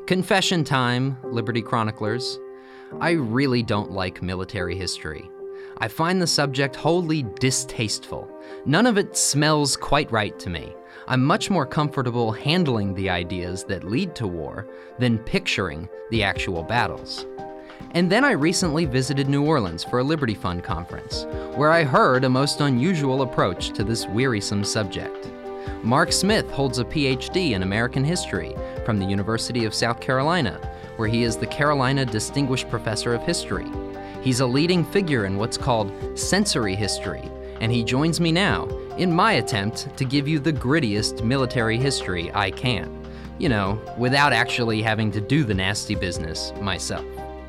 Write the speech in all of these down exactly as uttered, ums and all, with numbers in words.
Confession time, Liberty Chroniclers. I really don't like military history. I find the subject wholly distasteful. None of it smells quite right to me. I'm much more comfortable handling the ideas that lead to war than picturing the actual battles. And then I recently visited New Orleans for a Liberty Fund conference, where I heard a most unusual approach to this wearisome subject. Mark Smith holds a P H D in American history from the University of South Carolina, where he is the Carolina Distinguished Professor of History. He's a leading figure in what's called sensory history, and he joins me now in my attempt to give you the grittiest military history I can. You know, without actually having to do the nasty business myself.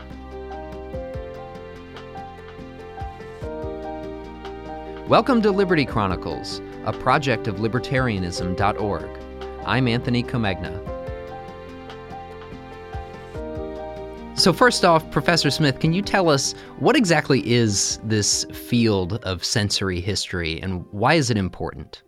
Welcome to Liberty Chronicles, a project of libertarianism dot org. I'm Anthony Comegna. So first off, Professor Smith, can you tell us what exactly is this field of sensory history and why is it important?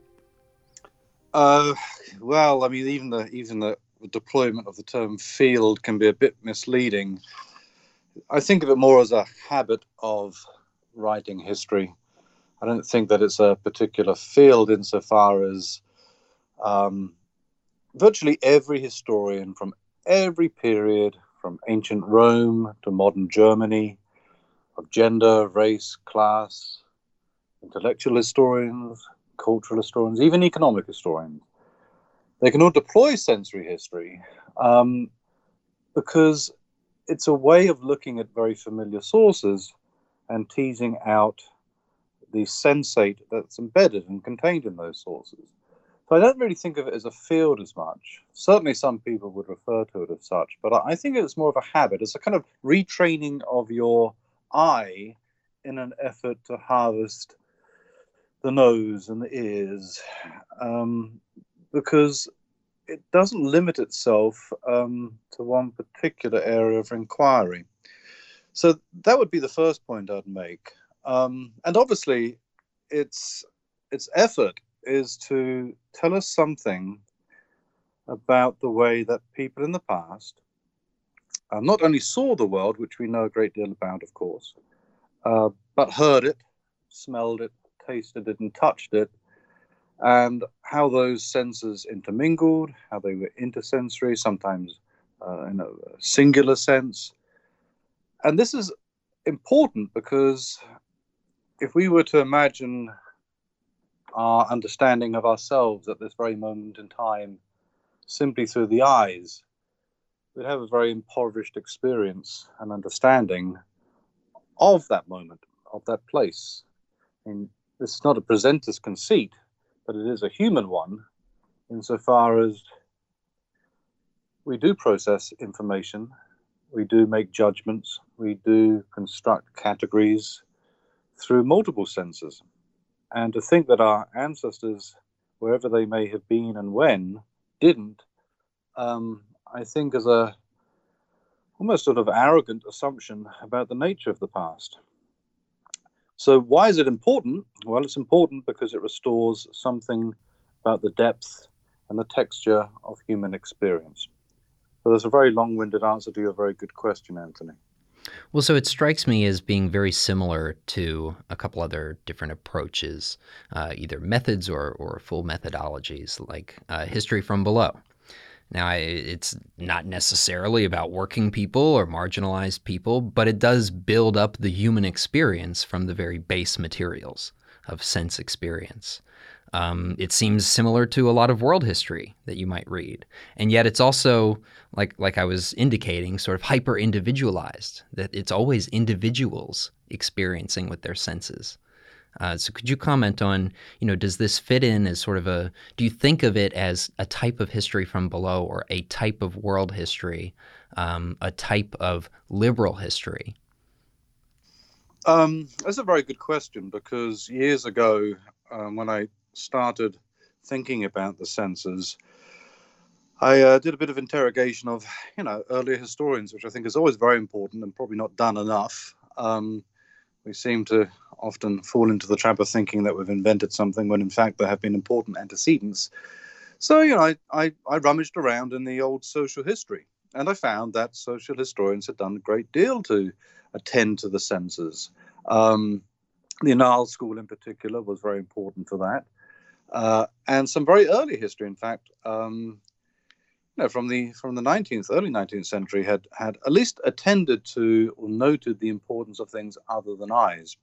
Uh, well, I mean, even the even the deployment of the term field can be a bit misleading. I think of it more as a habit of writing history. I don't think that it's a particular field insofar as um, virtually every historian from every period, from ancient Rome to modern Germany, of gender, race, class, intellectual historians, cultural historians, even economic historians, they can all deploy sensory history um, because it's a way of looking at very familiar sources and teasing out the sensate that's embedded and contained in those sources. So I don't really think of it as a field as much. Certainly some people would refer to it as such, but I think it's more of a habit. It's a kind of retraining of your eye in an effort to harvest the nose and the ears, um, because it doesn't limit itself um, to one particular area of inquiry. So that would be the first point I'd make. Um, and obviously, its its effort is to tell us something about the way that people in the past uh, not only saw the world, which we know a great deal about, of course, uh, but heard it, smelled it, tasted it, and touched it, and how those senses intermingled, how they were intersensory, sometimes uh, in a singular sense. And this is important because if we were to imagine our understanding of ourselves at this very moment in time simply through the eyes, we'd have a very impoverished experience and understanding of that moment, of that place. And this is not a presenter's conceit, but it is a human one insofar as we do process information, we do make judgments, we do construct categories through multiple senses. And to think that our ancestors, wherever they may have been and when, didn't, um, I think is a almost sort of arrogant assumption about the nature of the past. So why is it important? Well, it's important because it restores something about the depth and the texture of human experience. So there's a very long-winded answer to your very good question, Anthony. Well, so it strikes me as being very similar to a couple other different approaches, uh, either methods or, or full methodologies, like uh, History from Below. Now, I, it's not necessarily about working people or marginalized people, but it does build up the human experience from the very base materials of sense experience. Um, it seems similar to a lot of world history that you might read. And yet it's also, like like I was indicating, sort of hyper-individualized, that it's always individuals experiencing with their senses. Uh, so could you comment on, you know, does this fit in as sort of a, do you think of it as a type of history from below or a type of world history, um, a type of liberal history? Um, that's a very good question because years ago, um, when I started thinking about the senses, I uh, did a bit of interrogation of, you know, earlier historians, which I think is always very important and probably not done enough. Um, we seem to often fall into the trap of thinking that we've invented something when in fact there have been important antecedents. So, you know, I, I, I rummaged around in the old social history and I found that social historians had done a great deal to attend to the census. Um, the Annales School in particular was very important for that. Uh, and some very early history, in fact, um, you know, from the from the nineteenth, early nineteenth century, had had at least attended to or noted the importance of things other than eyes.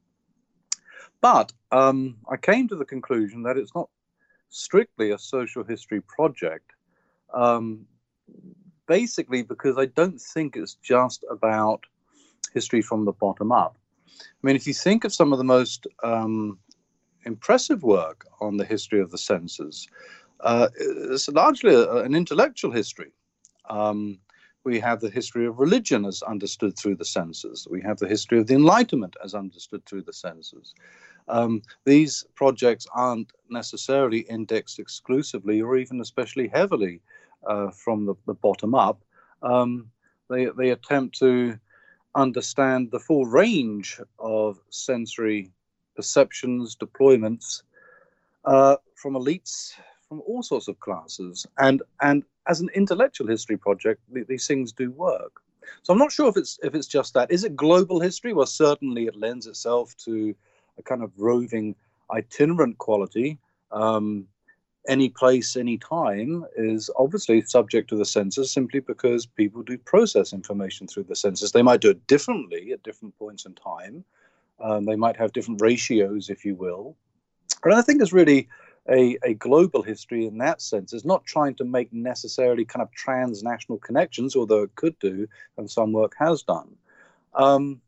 But um, I came to the conclusion that it's not strictly a social history project, um, basically because I don't think it's just about history from the bottom up. I mean, if you think of some of the most um, impressive work on the history of the census, uh, it's largely a, an intellectual history. Um, we have the history of religion as understood through the census. We have the history of the Enlightenment as understood through the census. Um, these projects aren't necessarily indexed exclusively or even especially heavily uh, from the, the bottom up. Um, they, they attempt to understand the full range of sensory perceptions, deployments uh, from elites, from all sorts of classes. And and as an intellectual history project, th- these things do work. So I'm not sure if it's if it's just that. Is it global history? Well, certainly it lends itself to a kind of roving, itinerant quality. Um, any place, any time is obviously subject to the census simply because people do process information through the census. They might do it differently at different points in time. Um, they might have different ratios, if you will. But I think it's really a, a global history in that sense. It's not trying to make necessarily kind of transnational connections, although it could do, and some work has done. Um,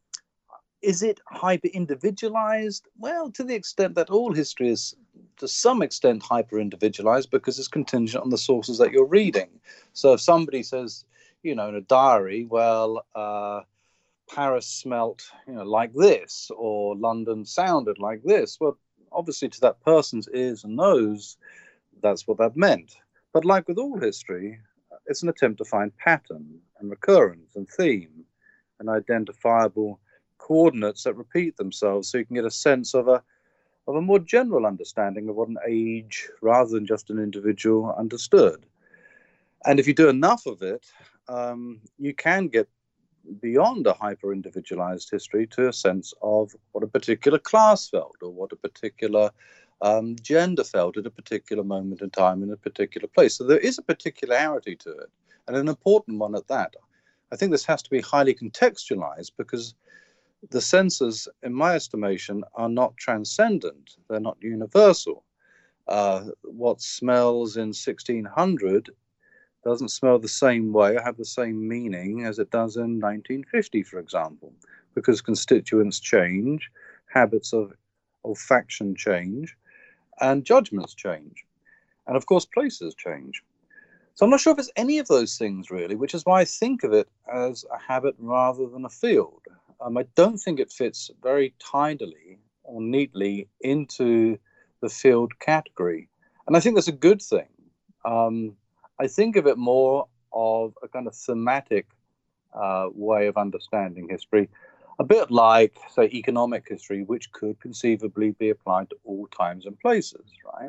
is it hyper-individualized? Well, to the extent that all history is, to some extent, hyper-individualized because it's contingent on the sources that you're reading. So if somebody says, you know, in a diary, well, uh, Paris smelt, you know, like this, or London sounded like this, well, obviously to that person's ears and nose, that's what that meant. But like with all history, it's an attempt to find pattern and recurrence and theme and identifiable coordinates that repeat themselves, so you can get a sense of a of a more general understanding of what an age, rather than just an individual, understood. And if you do enough of it, um, you can get beyond a hyper-individualized history to a sense of what a particular class felt or what a particular um, gender felt at a particular moment in time in a particular place. So there is a particularity to it, and an important one at that. I think this has to be highly contextualized because the senses, in my estimation, are not transcendent. They're not universal. Uh, what smells in sixteen hundred doesn't smell the same way or have the same meaning as it does in nineteen fifty, for example, because constituents change, habits of olfaction change, and judgments change. And of course, places change. So I'm not sure if it's any of those things, really, which is why I think of it as a habit rather than a field. Um, I don't think it fits very tidily or neatly into the field category. And I think that's a good thing. Um, I think of it more of a kind of thematic uh, way of understanding history, a bit like, say, economic history, which could conceivably be applied to all times and places, right?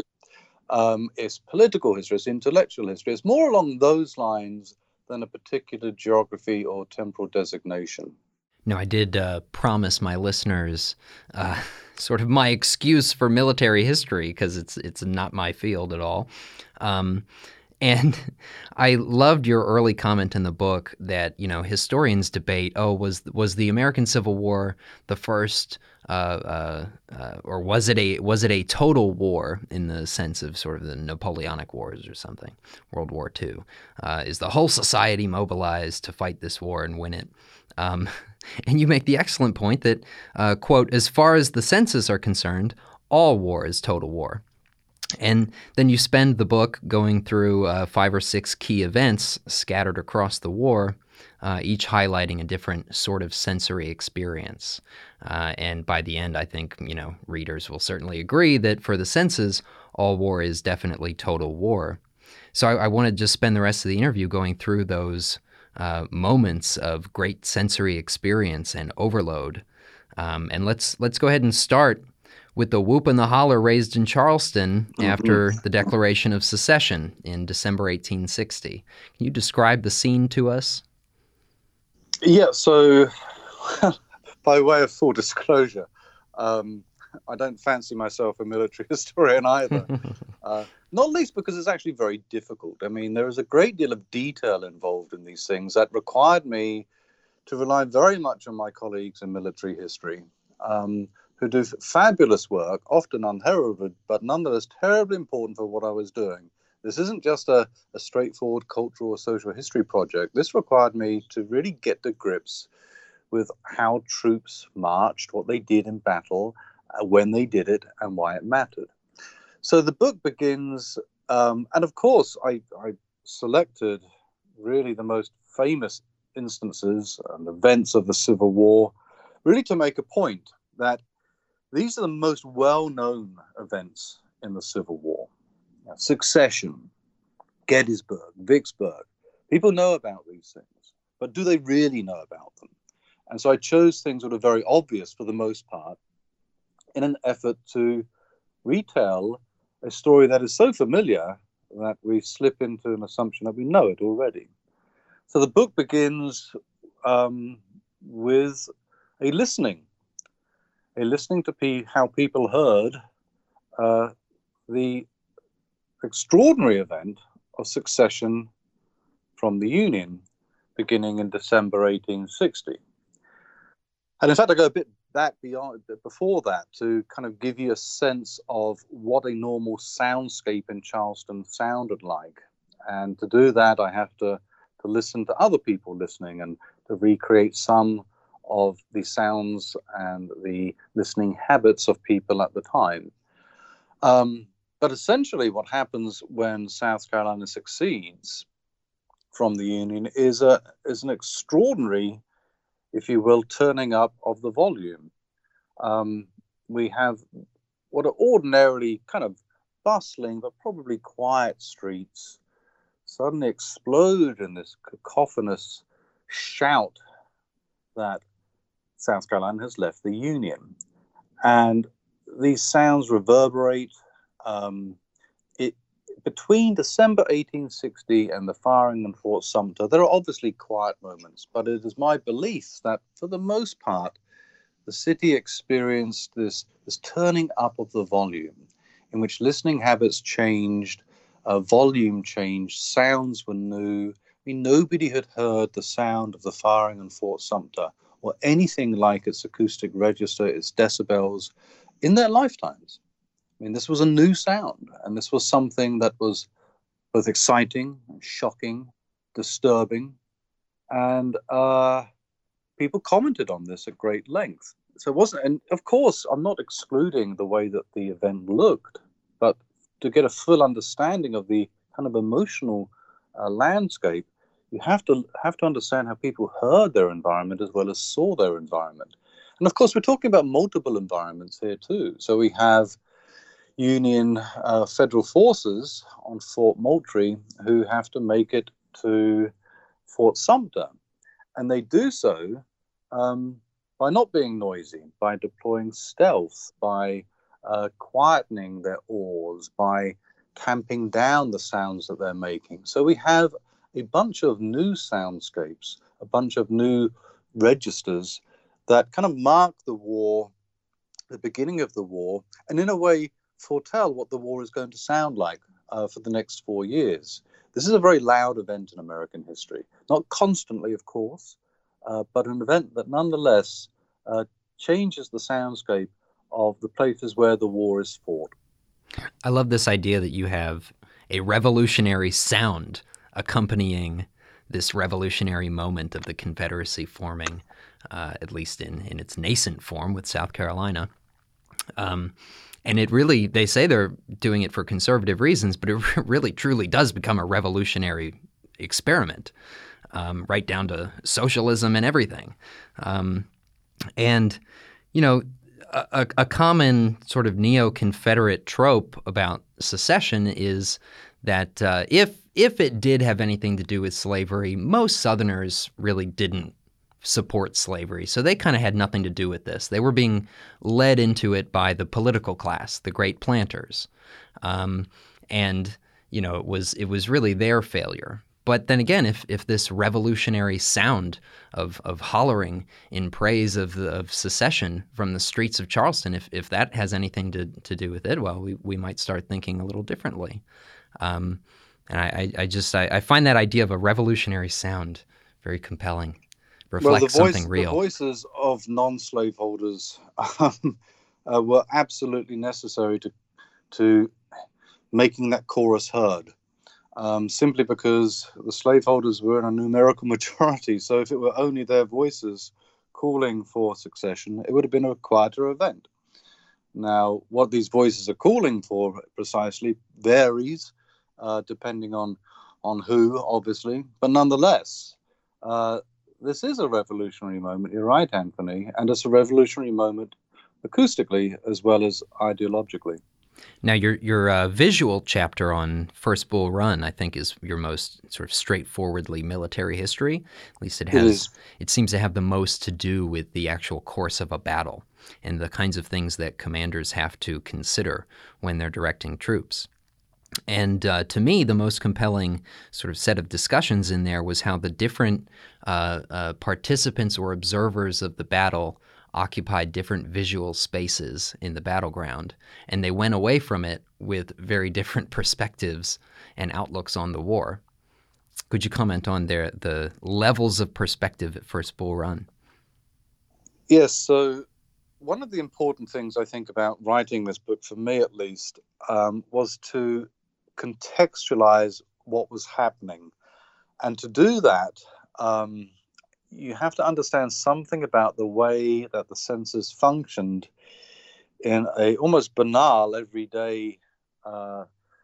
Um, it's political history, it's intellectual history. It's more along those lines than a particular geography or temporal designation. No, I did uh, promise my listeners uh, sort of my excuse for military history because it's it's not my field at all. Um, And I loved your early comment in the book that, you know, historians debate, oh, was was the American Civil War the first, uh, uh, uh, or was it a was it a total war in the sense of sort of the Napoleonic Wars or something, World War Two? Uh, is the whole society mobilized to fight this war and win it? Um, and you make the excellent point that, uh, quote, as far as the census are concerned, all war is total war. And then you spend the book going through uh, five or six key events scattered across the war, uh, each highlighting a different sort of sensory experience. Uh, and by the end, I think, you know, readers will certainly agree that for the senses, all war is definitely total war. So I, I want to just spend the rest of the interview going through those uh, moments of great sensory experience and overload. Um, and let's let's go ahead and start with the whoop and the holler raised in Charleston Mm-hmm. after the Declaration of Secession in December eighteen sixty. Can you describe the scene to us? Yeah, so by way of full disclosure, um, I don't fancy myself a military historian either. uh, not least because it's actually very difficult. I mean, there is a great deal of detail involved in these things that required me to rely very much on my colleagues in military history, um, who do fabulous work, often unheralded, but nonetheless terribly important for what I was doing. This isn't just a, a straightforward cultural or social history project. This required me to really get to grips with how troops marched, what they did in battle, uh, when they did it, and why it mattered. So the book begins, um, and of course, I, I selected really the most famous instances and events of the Civil War, really to make a point that these are the most well-known events in the Civil War. Secession, Gettysburg, Vicksburg. People know about these things, but do they really know about them? And so I chose things that are very obvious for the most part in an effort to retell a story that is so familiar that we slip into an assumption that we know it already. So the book begins um, with a listening, a listening to pe- how people heard uh, the extraordinary event of secession from the Union beginning in December eighteen sixty. And in fact, I go a bit back beyond before that to kind of give you a sense of what a normal soundscape in Charleston sounded like. And to do that, I have to, to listen to other people listening and to recreate some of the sounds and the listening habits of people at the time. Um, But essentially what happens when South Carolina succeeds from the Union is a is an extraordinary, if you will, turning up of the volume. Um, we have what are ordinarily kind of bustling but probably quiet streets suddenly explode in this cacophonous shout that South Carolina has left the Union. And these sounds reverberate. Um, it, between December eighteen sixty and the firing in Fort Sumter, there are obviously quiet moments, but it is my belief that for the most part, the city experienced this, this turning up of the volume in which listening habits changed, uh, volume changed, sounds were new. I mean, nobody had heard the sound of the firing in Fort Sumter or anything like its acoustic register, its decibels, in their lifetimes. I mean, this was a new sound, and this was something that was both exciting, shocking, disturbing, and uh, people commented on this at great length. So it wasn't, and of course, I'm not excluding the way that the event looked, but to get a full understanding of the kind of emotional uh, landscape, you have to have to understand how people heard their environment as well as saw their environment. And of course, we're talking about multiple environments here too. So we have Union uh, federal forces on Fort Moultrie who have to make it to Fort Sumter. And they do so um, by not being noisy, by deploying stealth, by uh, quietening their oars, by tamping down the sounds that they're making. So we have a bunch of new soundscapes, a bunch of new registers that kind of mark the war, the beginning of the war, and in a way foretell what the war is going to sound like uh, for the next four years. This is a very loud event in American history. Not constantly, of course, uh, but an event that nonetheless uh, changes the soundscape of the places where the war is fought. I love this idea that you have a revolutionary sound accompanying this revolutionary moment of the Confederacy forming, uh, at least in, in its nascent form with South Carolina. Um, and it really, they say they're doing it for conservative reasons, but it really truly does become a revolutionary experiment, um, right down to socialism and everything. Um, and, you know, a, a common sort of neo-Confederate trope about secession is that uh, if if it did have anything to do with slavery, most Southerners really didn't support slavery. So they kind of had nothing to do with this. They were being led into it by the political class, the great planters. Um, and, you know, it was it was really their failure. But then again, if if this revolutionary sound of of hollering in praise of the, of secession from the streets of Charleston, if if that has anything to, to do with it, well, we, we might start thinking a little differently. Um, and I, I just I, I find that idea of a revolutionary sound very compelling. Reflects well, the voice, something real. The voices of non-slaveholders um, uh, were absolutely necessary to to making that chorus heard. Um, simply because the slaveholders were in a numerical majority. So if it were only their voices calling for succession, it would have been a quieter event. Now, what these voices are calling for precisely varies uh, depending on, on who, obviously. But nonetheless, uh, this is a revolutionary moment. You're right, Anthony. And it's a revolutionary moment acoustically as well as ideologically. Now, your your uh, visual chapter on First Bull Run, I think, is your most sort of straightforwardly military history. At least it has. It, it seems to have the most to do with the actual course of a battle and the kinds of things that commanders have to consider when they're directing troops. And uh, to me, the most compelling sort of set of discussions in there was how the different uh, uh, participants or observers of the battle occupied different visual spaces in the battleground, and they went away from it with very different perspectives and outlooks on the war. Could you comment on their, the levels of perspective at First Bull Run? Yes, so one of the important things I think about writing this book, for me at least, um, was to contextualize what was happening. And to do that, um, you have to understand something about the way that the census functioned in a almost banal, everyday uh,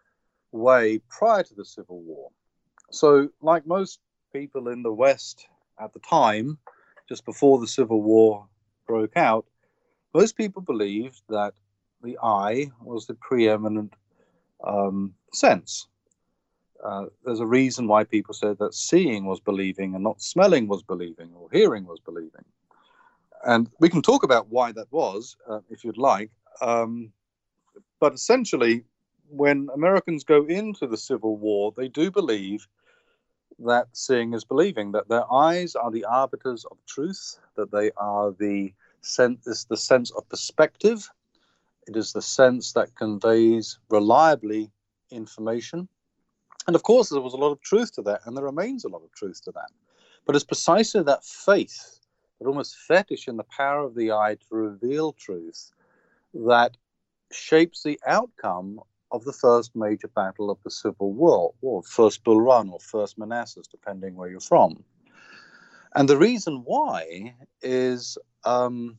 way prior to the Civil War. So, like most people in the West at the time, just before the Civil War broke out, most people believed that the eye was the preeminent um, sense. Uh, there's a reason why people said that seeing was believing and not smelling was believing or hearing was believing. And we can talk about why that was, uh, if you'd like. Um, but essentially, when Americans go into the Civil War, they do believe that seeing is believing, that their eyes are the arbiters of truth, that they are the sense, is the sense of perspective. It is the sense that conveys reliably information. And of course, there was a lot of truth to that, and there remains a lot of truth to that. But it's precisely that faith, that almost fetish in the power of the eye to reveal truth, that shapes the outcome of the first major battle of the Civil War, or First Bull Run, or First Manassas, depending where you're from. And the reason why is um,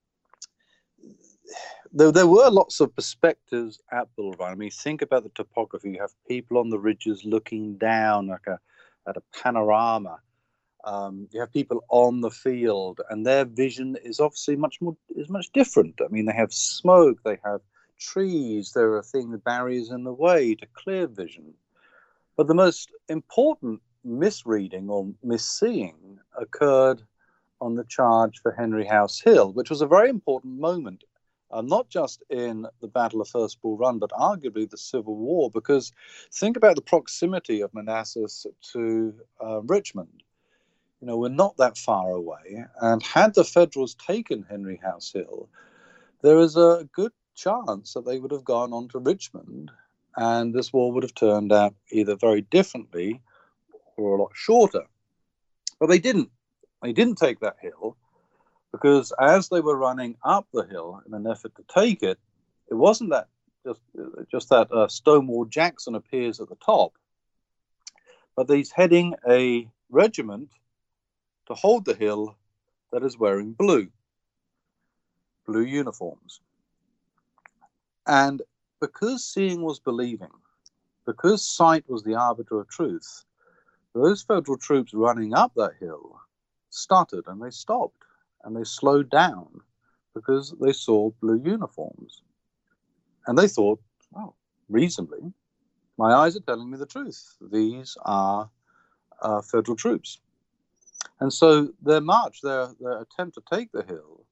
there, there were lots of perspectives at Bull Run. I mean, think about the topography. You have people on the ridges looking down like a, at a panorama. Um, you have people on the field, and their vision is obviously much more is much different. I mean, they have smoke, they have trees, there are things, barriers in the way to clear vision. But the most important misreading or misseeing occurred on the charge for Henry House Hill, which was a very important moment, uh, not just in the Battle of First Bull Run, but arguably the Civil War, because think about the proximity of Manassas to uh, Richmond. You know, we're not that far away, and had the Federals taken Henry House Hill, there is a good chance that they would have gone on to Richmond, and this war would have turned out either very differently or a lot shorter. But they didn't. They didn't take that hill, because as they were running up the hill in an effort to take it, it wasn't that just, just that uh, Stonewall Jackson appears at the top, but he's heading a regiment to hold the hill that is wearing blue, blue uniforms. And because seeing was believing, because sight was the arbiter of truth, those Federal troops running up that hill stuttered and they stopped and they slowed down because they saw blue uniforms. And they thought, oh, reasonably, my eyes are telling me the truth. These are uh, Federal troops. And so their march, their, their attempt to take the hill,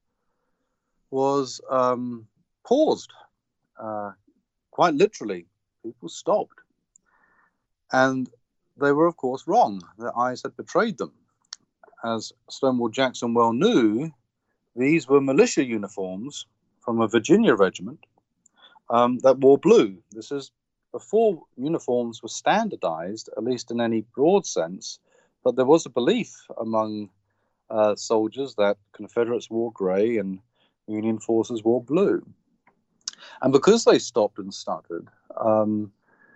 was um, paused. Uh, quite literally, people stopped. And they were, of course, wrong. Their eyes had betrayed them. As Stonewall Jackson well knew, these were militia uniforms from a Virginia regiment um, that wore blue. This is before uniforms were standardized, at least in any broad sense, but there was a belief among uh, soldiers that Confederates wore gray and Union forces wore blue. And because they stopped and stuttered, um,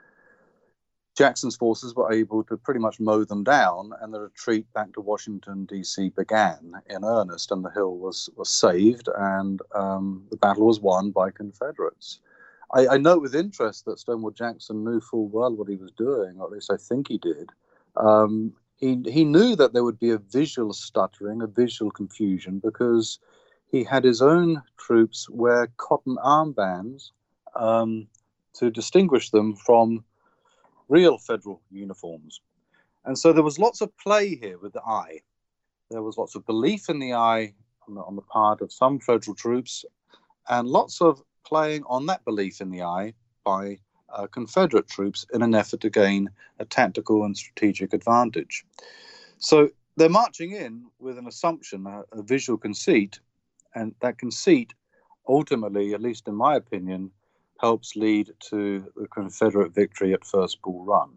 Jackson's forces were able to pretty much mow them down, and the retreat back to Washington, D C began in earnest, and the hill was, was saved, and um, the battle was won by Confederates. I, I note with interest that Stonewall Jackson knew full well what he was doing, or at least I think he did. Um, he, he knew that there would be a visual stuttering, a visual confusion, because he had his own troops wear cotton armbands um, to distinguish them from real federal uniforms. And so there was lots of play here with the eye. There was lots of belief in the eye on the, on the part of some federal troops, and lots of playing on that belief in the eye by uh, Confederate troops in an effort to gain a tactical and strategic advantage. So they're marching in with an assumption, a, a visual conceit, and that conceit ultimately, at least in my opinion, helps lead to the Confederate victory at First Bull Run.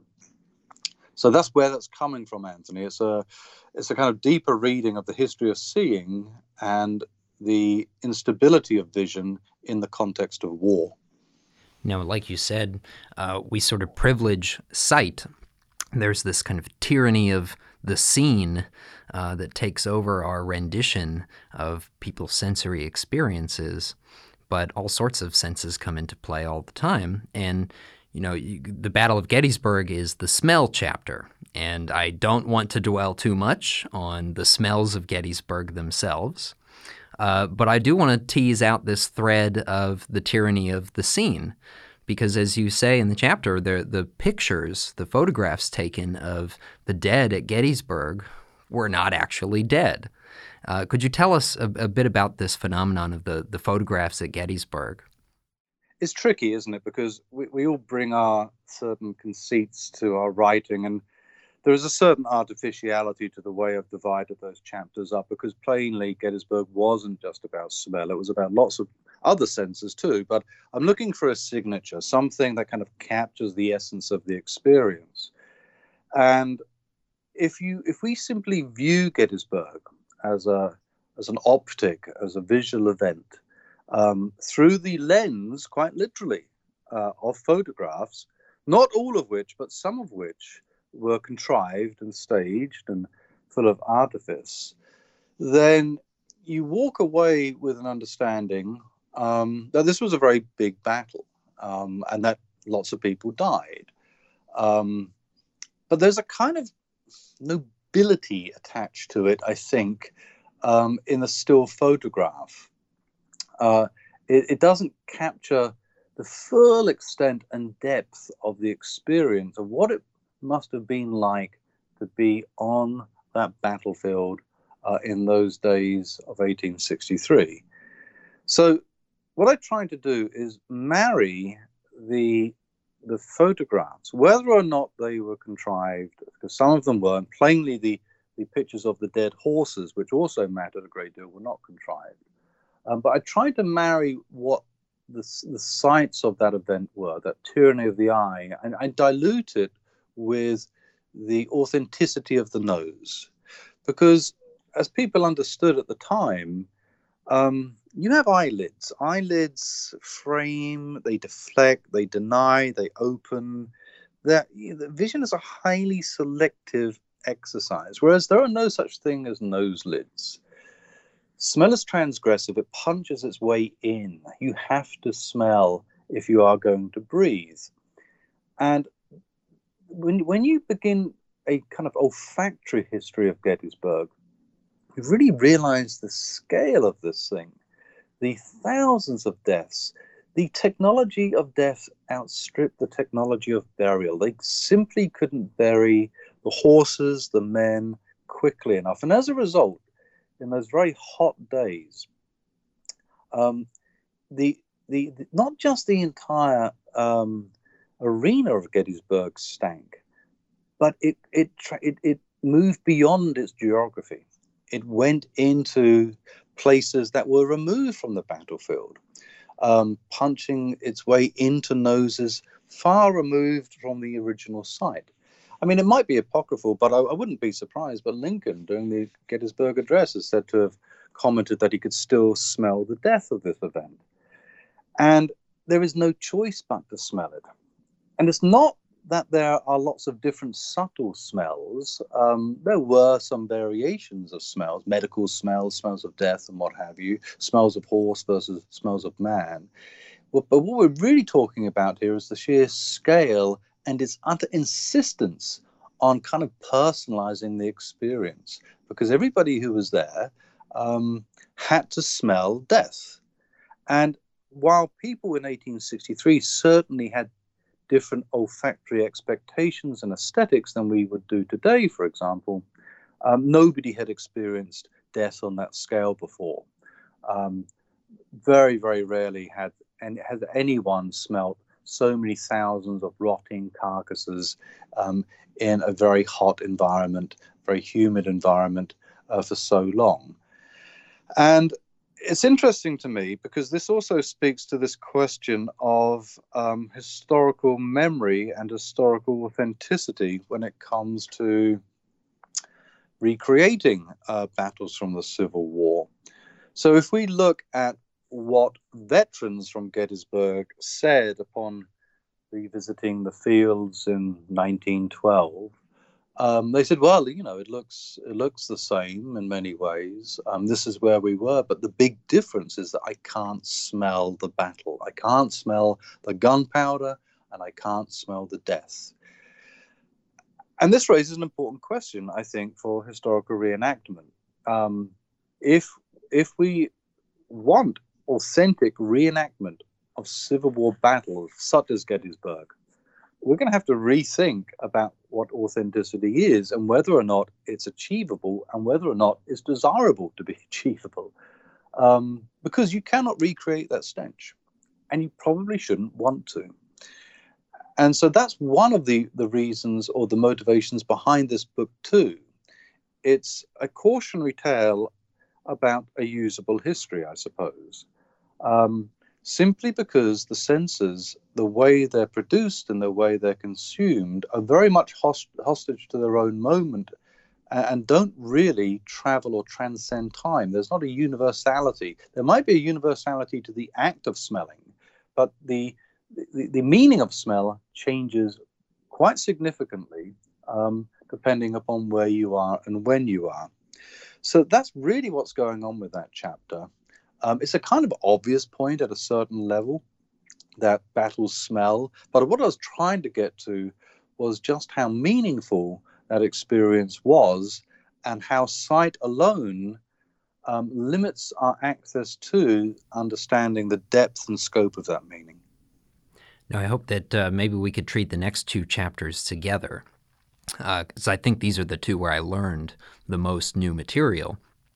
So that's where that's coming from, Anthony. It's a, it's a kind of deeper reading of the history of seeing and the instability of vision in the context of war. Now, like you said, uh, we sort of privilege sight. There's this kind of tyranny of the scene uh, that takes over our rendition of people's sensory experiences. But all sorts of senses come into play all the time. And, you know, you, the Battle of Gettysburg is the smell chapter. And I don't want to dwell too much on the smells of Gettysburg themselves. Uh, but I do want to tease out this thread of the tyranny of the scene. Because as you say in the chapter, the, the pictures, the photographs taken of the dead at Gettysburg were not actually dead. Uh, could you tell us a, a bit about this phenomenon of the, the photographs at Gettysburg? It's tricky, isn't it? Because we, we all bring our certain conceits to our writing, and there is a certain artificiality to the way I've divided those chapters up, because plainly Gettysburg wasn't just about smell. It was about lots of other senses too, but I'm looking for a signature, something that kind of captures the essence of the experience. And if you if we simply view Gettysburg as a as an optic, as a visual event, um, through the lens, quite literally, uh, of photographs, not all of which, but some of which were contrived and staged and full of artifice, then you walk away with an understanding um, that this was a very big battle um, and that lots of people died. Um, but there's a kind of nobility attached to it, I think, um, in the still photograph. Uh, it, it doesn't capture the full extent and depth of the experience of what it must have been like to be on that battlefield uh, in those days of eighteen sixty-three. So what I tried to do is marry the the photographs, whether or not they were contrived, because some of them weren't. Plainly, the, the pictures of the dead horses, which also mattered a great deal, were not contrived. Um, but I tried to marry what the, the sights of that event were, that tyranny of the eye, and I dilute it with the authenticity of the nose. Because as people understood at the time, um, you have eyelids. Eyelids frame, they deflect, they deny, they open. That the vision is a highly selective exercise, whereas there are no such thing as nose lids. Smell is transgressive. It punches its way in. You have to smell if you are going to breathe. And when when you begin a kind of olfactory history of Gettysburg, you really realize the scale of this thing. The thousands of deaths, the technology of death outstripped the technology of burial. They simply couldn't bury the horses, the men, quickly enough. And as a result, in those very hot days, um, the, the the not just the entire um, arena of Gettysburg stank, but it it, it it moved beyond its geography. It went into places that were removed from the battlefield, um, punching its way into noses far removed from the original site. I mean, it might be apocryphal, but I, I wouldn't be surprised. But Lincoln, during the Gettysburg Address, is said to have commented that he could still smell the death of this event. And there is no choice but to smell it. And it's not that there are lots of different subtle smells. Um, there were some variations of smells, medical smells, smells of death and what have you, smells of horse versus smells of man. But, but what we're really talking about here is the sheer scale and its utter insistence on kind of personalizing the experience, because everybody who was there um, had to smell death. And while people in eighteen sixty-three certainly had different olfactory expectations and aesthetics than we would do today, for example, um, nobody had experienced death on that scale before. Um, very, very rarely had, and has anyone smelt so many thousands of rotting carcasses um, in a very hot environment, very humid environment uh, for so long. And it's interesting to me because this also speaks to this question of um, historical memory and historical authenticity when it comes to recreating uh, battles from the Civil War. So if we look at what veterans from Gettysburg said upon revisiting the fields in nineteen twelve, Um, they said, well, you know, it looks it looks the same in many ways. Um, this is where we were. But the big difference is that I can't smell the battle. I can't smell the gunpowder and I can't smell the death. And this raises an important question, I think, for historical reenactment. Um, if if we want authentic reenactment of Civil War battles such as Gettysburg, we're going to have to rethink about what authenticity is and whether or not it's achievable and whether or not it's desirable to be achievable. Um, because you cannot recreate that stench, and you probably shouldn't want to. And so that's one of the, the reasons or the motivations behind this book too. It's a cautionary tale about a usable history, I suppose. Um, simply because the censors, the way they're produced and the way they're consumed, are very much host- hostage to their own moment and, and don't really travel or transcend time. There's not a universality. There might be a universality to the act of smelling, but the the, the meaning of smell changes quite significantly um, depending upon where you are and when you are. So that's really what's going on with that chapter. Um, it's a kind of obvious point at a certain level that battles smell, but what I was trying to get to was just how meaningful that experience was and how sight alone um, limits our access to understanding the depth and scope of that meaning. Now, I hope that uh, maybe we could treat the next two chapters together, because uh, I think these are the two where I learned the most new material.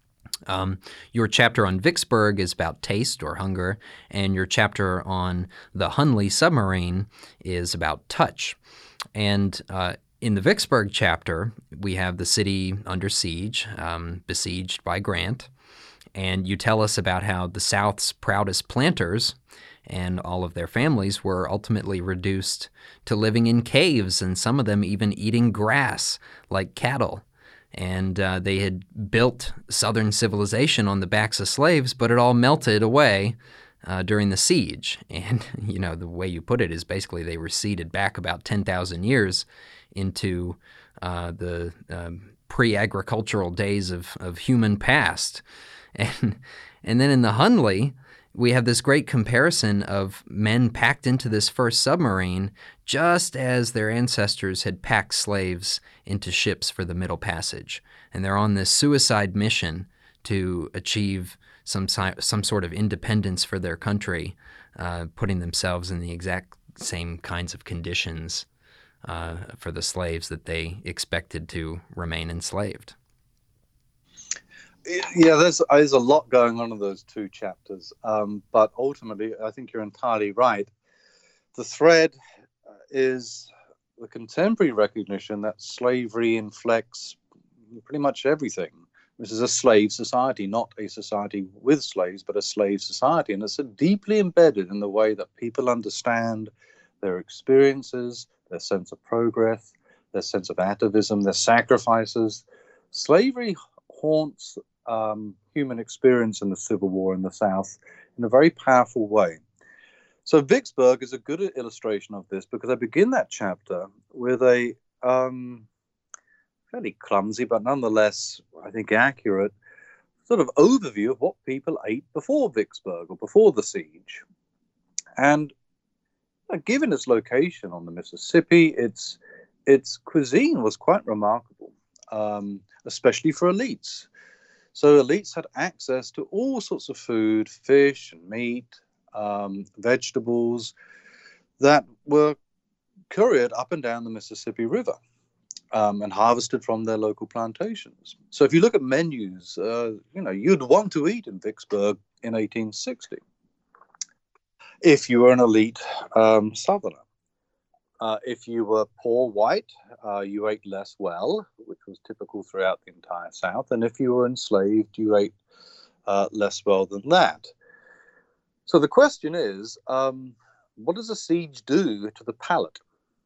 Um, your chapter on Vicksburg is about taste or hunger, and your chapter on the Hunley submarine is about touch. And uh, in the Vicksburg chapter, we have the city under siege, um, besieged by Grant, and you tell us about how the South's proudest planters and all of their families were ultimately reduced to living in caves, and some of them even eating grass like cattle. And uh, they had built Southern civilization on the backs of slaves, but it all melted away uh, during the siege. And, you know, the way you put it is basically they receded back about ten thousand years into uh, the um, pre-agricultural days of, of human past. And, and then in the Hunley, we have this great comparison of men packed into this first submarine just as their ancestors had packed slaves into ships for the Middle Passage. And they're on this suicide mission to achieve some some sort of independence for their country, uh, putting themselves in the exact same kinds of conditions uh, for the slaves that they expected to remain enslaved. Yeah, there's there's a lot going on in those two chapters, um, but ultimately, I think you're entirely right. The thread is the contemporary recognition that slavery inflects pretty much everything. This is a slave society, not a society with slaves, but a slave society, and it's deeply embedded in the way that people understand their experiences, their sense of progress, their sense of atavism, their sacrifices. Slavery haunts um, human experience in the Civil War in the South in a very powerful way. So Vicksburg is a good illustration of this because I begin that chapter with a um, fairly clumsy, but nonetheless, I think accurate sort of overview of what people ate before Vicksburg or before the siege. And uh, given its location on the Mississippi, its its cuisine was quite remarkable, um, especially for elites. So elites had access to all sorts of food, fish and meat, um, vegetables that were couriered up and down the Mississippi River um, and harvested from their local plantations. So if you look at menus, uh, you know, you'd want to eat in Vicksburg in eighteen sixty if you were an elite um, Southerner. Uh, if you were poor white, uh, you ate less well, which was typical throughout the entire South. And if you were enslaved, you ate uh, less well than that. So the question is, um, what does a siege do to the palate?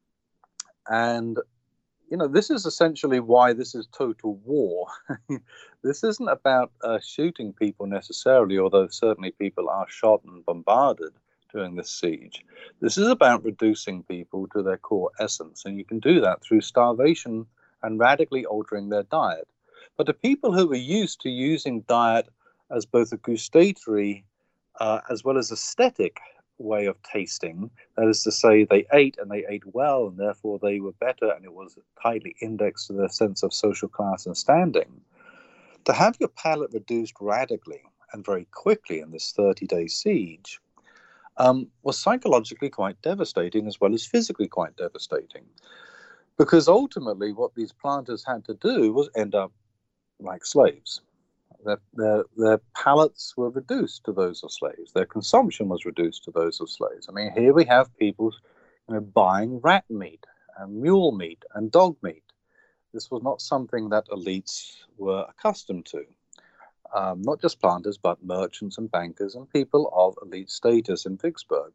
And, you know, this is essentially why this is total war. This isn't about uh, shooting people necessarily, although certainly people are shot and bombarded during this siege. This is about reducing people to their core essence, and you can do that through starvation and radically altering their diet. But the people who were used to using diet as both a gustatory uh, as well as aesthetic way of tasting, that is to say, they ate and they ate well, and therefore they were better, and it was tightly indexed to their sense of social class and standing. To have your palate reduced radically and very quickly in this thirty-day siege Um, was psychologically quite devastating as well as physically quite devastating. Because ultimately, what these planters had to do was end up like slaves. Their, their, their palates were reduced to those of slaves. Their consumption was reduced to those of slaves. I mean, here we have people you know, buying rat meat and mule meat and dog meat. This was not something that elites were accustomed to. Um, not just planters, but merchants and bankers and people of elite status in Vicksburg.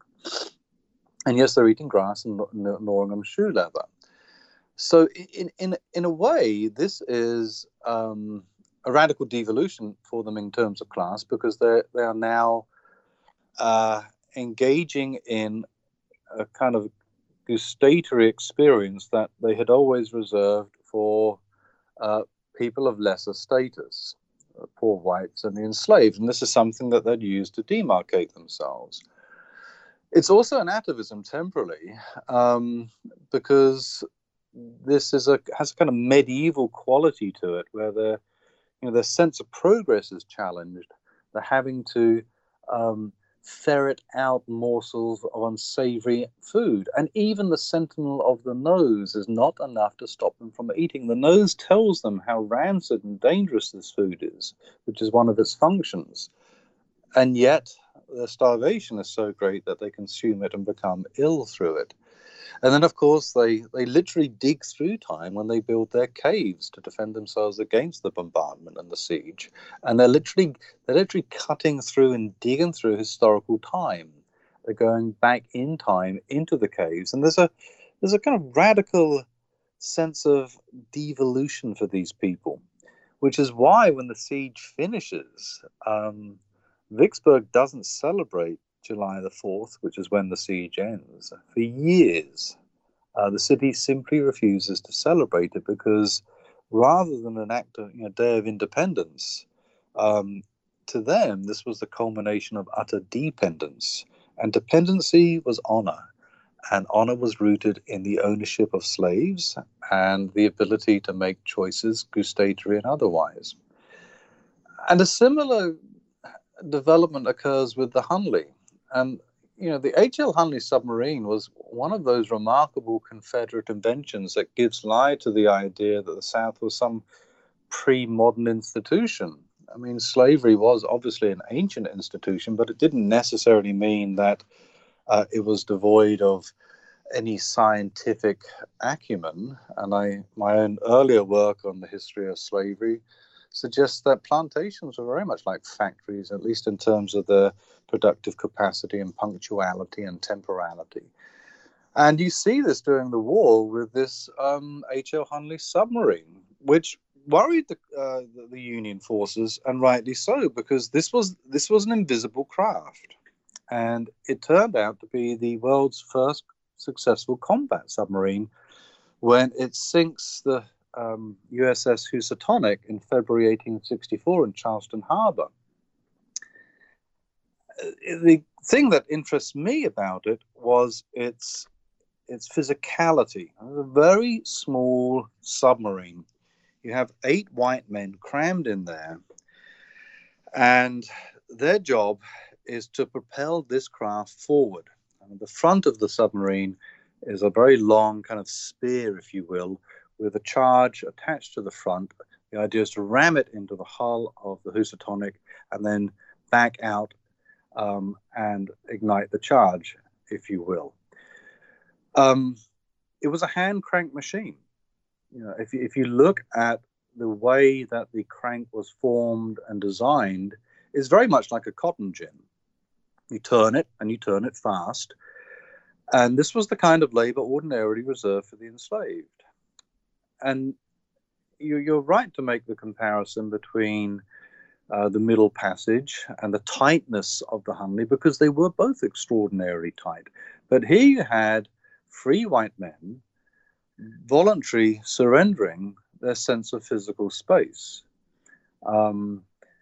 And yes, they're eating grass and gnawing on shoe leather. So, in in in a way, this is um, a radical devolution for them in terms of class because they they are now uh, engaging in a kind of gustatory experience that they had always reserved for uh, people of lesser status. Poor whites and the enslaved, and this is something that they'd use to demarcate themselves. It's also an atavism temporally, um, because this is a has a kind of medieval quality to it, where the you know their sense of progress is challenged. They're having to um, ferret out morsels of unsavory food. And even the sentinel of the nose is not enough to stop them from eating. The nose tells them how rancid and dangerous this food is, which is one of its functions. And yet, their starvation is so great that they consume it and become ill through it. And then, of course, they, they literally dig through time when they build their caves to defend themselves against the bombardment and the siege. And they're literally they're literally cutting through and digging through historical time. They're going back in time into the caves, and there's a there's a kind of radical sense of devolution for these people, which is why when the siege finishes, um, Vicksburg doesn't celebrate July the fourth, which is when the siege ends, for years. Uh, the city simply refuses to celebrate it because rather than an act of, you know, day of independence, um, to them, this was the culmination of utter dependence. And dependency was honor. And honor was rooted in the ownership of slaves and the ability to make choices, gustatory and otherwise. And a similar development occurs with the Hunley. And, you know, the H L Hunley submarine was one of those remarkable Confederate inventions that gives lie to the idea that the South was some pre-modern institution. I mean, slavery was obviously an ancient institution, but it didn't necessarily mean that uh, it was devoid of any scientific acumen. And I, my own earlier work on the history of slavery suggests that plantations were very much like factories, at least in terms of their productive capacity and punctuality and temporality. And you see this during the war with this um, H L Hunley submarine, which worried the, uh, the the Union forces, and rightly so, because this was this was an invisible craft, and it turned out to be the world's first successful combat submarine when it sinks the um, U S S Housatonic in February eighteen sixty-four in Charleston Harbor. The thing that interests me about it was its its physicality. It was a very small submarine. You have eight white men crammed in there, and their job is to propel this craft forward. And the front of the submarine is a very long kind of spear, if you will, with a charge attached to the front. The idea is to ram it into the hull of the Housatonic and then back out um, and ignite the charge, if you will. Um, it was a hand crank machine. You know, if you, if you look at the way that the crank was formed and designed, it's very much like a cotton gin. You turn it and you turn it fast. And this was the kind of labor ordinarily reserved for the enslaved. And you, you're right to make the comparison between uh, the Middle Passage and the tightness of the Hunley, because they were both extraordinarily tight. But here you had free white men voluntarily surrendering their sense of physical space. Um,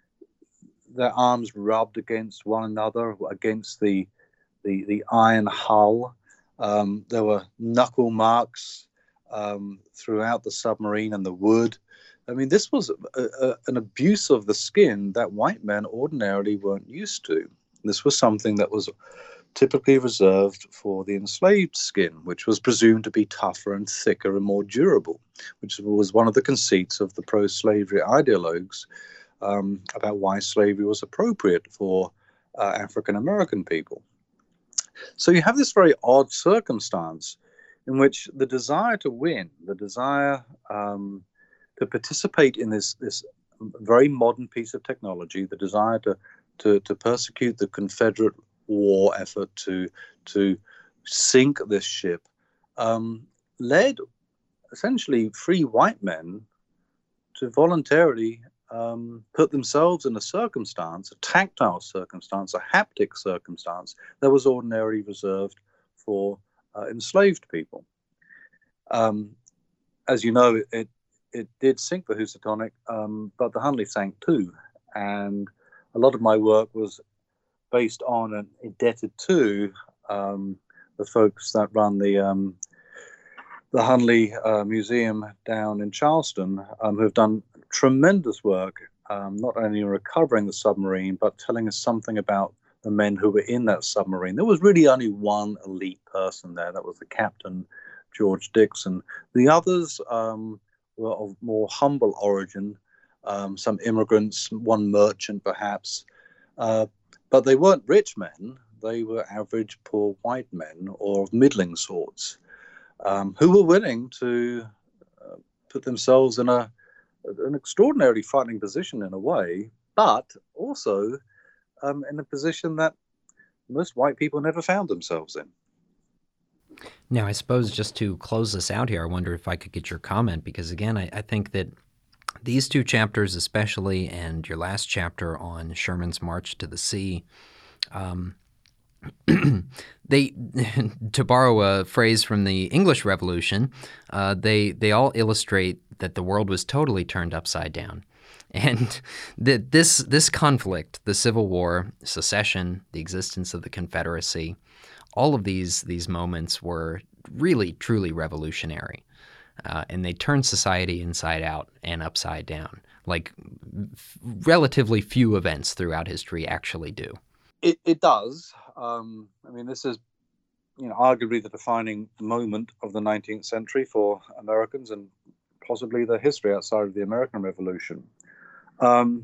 their arms rubbed against one another, against the the, the iron hull. Um, there were knuckle marks um, throughout the submarine and the wood. I mean, this was a, a, an abuse of the skin that white men ordinarily weren't used to. This was something that was typically reserved for the enslaved skin, which was presumed to be tougher and thicker and more durable, which was one of the conceits of the pro-slavery ideologues um, about why slavery was appropriate for uh, African-American people. So you have this very odd circumstance in which the desire to win, the desire um, to participate in this, this very modern piece of technology, the desire to, to, to persecute the Confederate war effort to to sink this ship, um, led essentially free white men to voluntarily um, put themselves in a circumstance, a tactile circumstance, a haptic circumstance that was ordinarily reserved for uh, enslaved people. Um, as you know, it it did sink the Housatonic, um, but the Hunley sank too, and a lot of my work was based on and indebted to um, the folks that run the um, the Hunley uh, Museum down in Charleston, um, who have done tremendous work, um, not only in recovering the submarine, but telling us something about the men who were in that submarine. There was really only one elite person there. That was the captain, George Dixon. The others um, were of more humble origin, um, some immigrants, one merchant perhaps, uh, but they weren't rich men. They were average poor white men or of middling sorts, um, who were willing to uh, put themselves in a an extraordinarily frightening position in a way, but also um, in a position that most white people never found themselves in. Now, I suppose just to close this out here, I wonder if I could get your comment, because again, I, I think that these two chapters especially, and your last chapter on Sherman's March to the Sea, um, they, to borrow a phrase from the English Revolution, uh, they they all illustrate that the world was totally turned upside down, and that this this conflict, the Civil War, secession, the existence of the Confederacy, all of these these moments were really truly revolutionary, uh, and they turned society inside out and upside down, like f- relatively few events throughout history actually do. It, it does. Um, I mean, this is, you know, arguably the defining moment of the nineteenth century for Americans and possibly their history outside of the American Revolution. Um,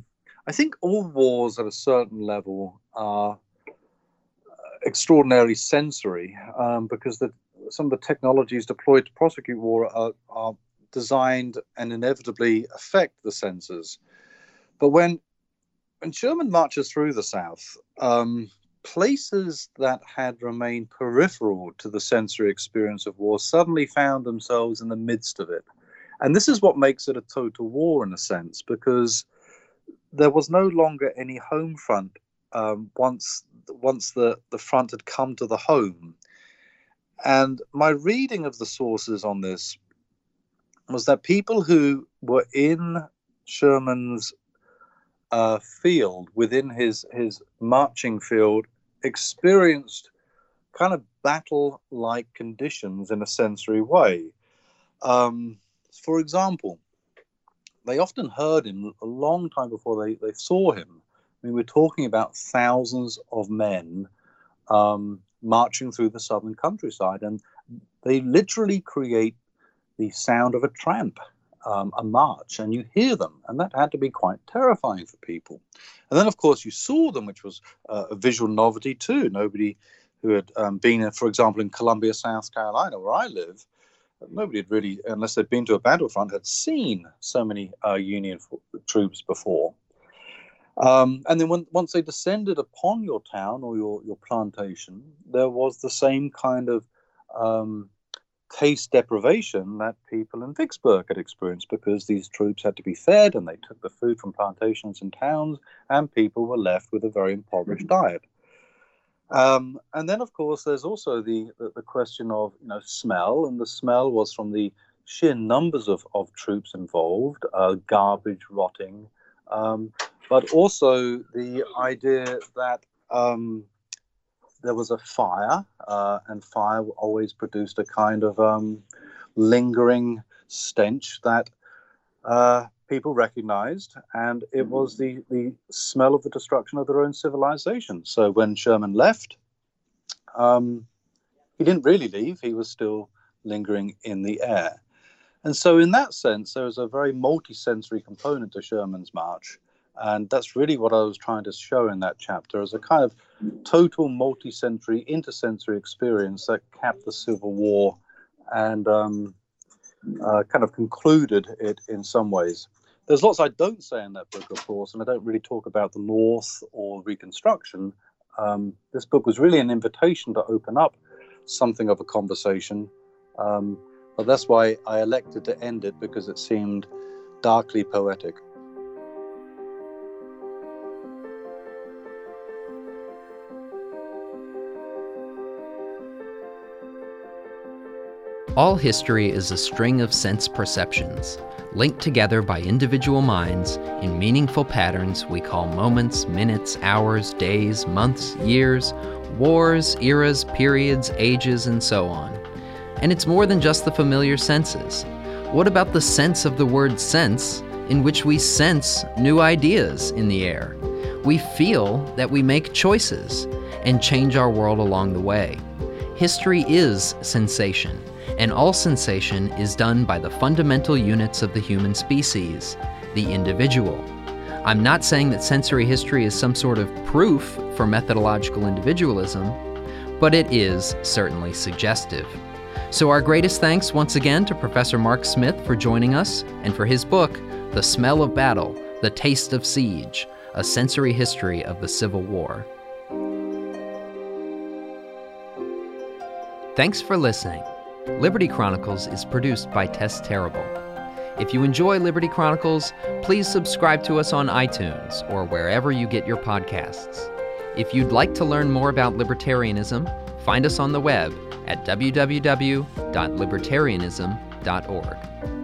I think all wars at a certain level are extraordinarily sensory um, because the, some of the technologies deployed to prosecute war are, are designed and inevitably affect the senses. But when when Sherman marches through the South, um, places that had remained peripheral to the sensory experience of war suddenly found themselves in the midst of it. And this is what makes it a total war in a sense, because there was no longer any home front um, once once the, the front had come to the home. And my reading of the sources on this was that people who were in Sherman's uh, field, within his, his marching field, experienced kind of battle-like conditions in a sensory way. Um, for example, they often heard him a long time before they, they saw him. I mean, we're talking about thousands of men um, marching through the southern countryside, and they literally create the sound of a tramp, um, a march, and you hear them, and that had to be quite terrifying for people. And then, of course, you saw them, which was uh, a visual novelty too. Nobody who had um, been, in, for example, in Columbia, South Carolina, where I live, nobody had really, unless they'd been to a battlefront, had seen so many uh, Union f- troops before. Um, and then when, once they descended upon your town or your, your plantation, there was the same kind of um, taste deprivation that people in Vicksburg had experienced, because these troops had to be fed and they took the food from plantations and towns, and people were left with a very impoverished diet. Um, and then, of course, there's also the, the, the question of you know smell, and the smell was from the sheer numbers of, of troops involved, uh, garbage rotting, um, but also the idea that um, there was a fire, uh, and fire always produced a kind of um, lingering stench that uh, people recognized, and it was the, the smell of the destruction of their own civilization. So when Sherman left, um, he didn't really leave, he was still lingering in the air. And so in that sense, there was a very multi-sensory component to Sherman's march. And that's really what I was trying to show in that chapter, as a kind of total multi-sensory, intersensory experience that capped the Civil War and um, uh, kind of concluded it in some ways. There's lots I don't say in that book, of course, and I don't really talk about the North or Reconstruction. Um, this book was really an invitation to open up something of a conversation. Um, but that's why I elected to end it, because it seemed darkly poetic. All history is a string of sense perceptions, linked together by individual minds in meaningful patterns we call moments, minutes, hours, days, months, years, wars, eras, periods, ages, and so on. And it's more than just the familiar senses. What about the sense of the word sense, in which we sense new ideas in the air? We feel that we make choices and change our world along the way. History is sensation, and all sensation is done by the fundamental units of the human species, the individual. I'm not saying that sensory history is some sort of proof for methodological individualism, but it is certainly suggestive. So our greatest thanks once again to Professor Mark Smith for joining us, and for his book, The Smell of Battle, The Taste of Siege, A Sensory History of the Civil War. Thanks for listening. Liberty Chronicles is produced by Tess Terrible. If you enjoy Liberty Chronicles, please subscribe to us on iTunes or wherever you get your podcasts. If you'd like to learn more about libertarianism, find us on the web at w w w dot libertarianism dot org.